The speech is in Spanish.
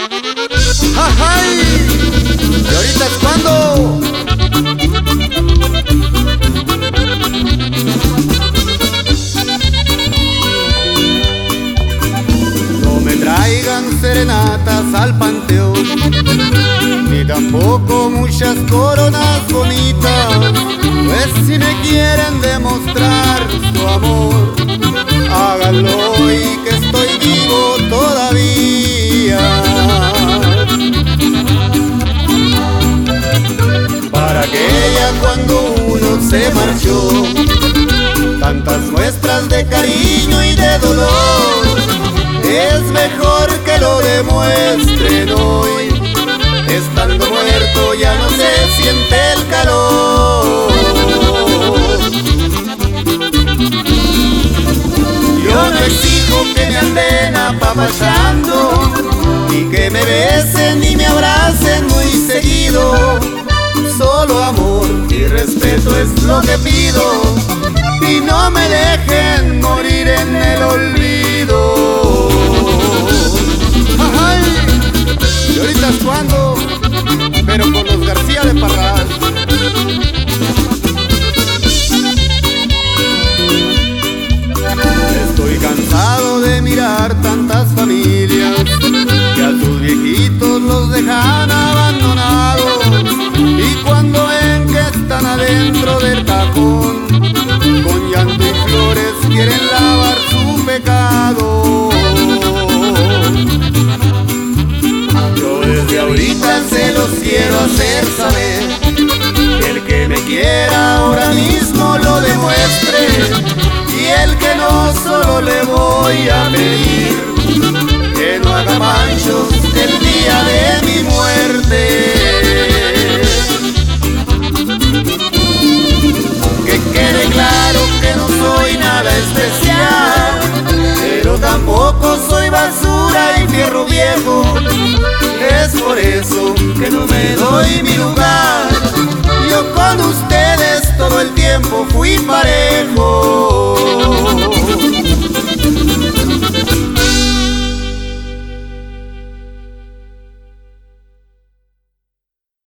¡Ajay! ¿Y ahorita es cuando? No me traigan serenatas al panteón, ni tampoco muchas coronas bonitas, pues si me quieren demostrar su amor, háganlo y que estoy vivo todavía. Para que ella cuando uno se marchó, tantas muestras de cariño y de dolor, es mejor que lo demuestren hoy. Estando muerto ya no se siente el calor. Yo no exijo que me anden apapachando, ni que me besen ni me abracen muy seguido. Solo amor y respeto es lo que pido, y no me dejen morir en el olvido. ¡Ay! ¿Y ahorita es cuando? Pero con los García de Parral. Estoy cansado de mirar tantas familias que a sus viejitos los dejan abandonados, y cuando ven que están adentro del cajón, con llanto y flores quieren lavar su pecado. Yo desde ahorita se los quiero hacer saber, que el que me quiera ahora mismo lo demuestre, y el que no solo le voy a pedir que no haga panchos el día de mi muerte. Que quede claro que no soy nada especial, pero tampoco soy basura y fierro viejo. Es por eso que no me doy mi lugar. Yo con ustedes todo el tiempo fui parejo.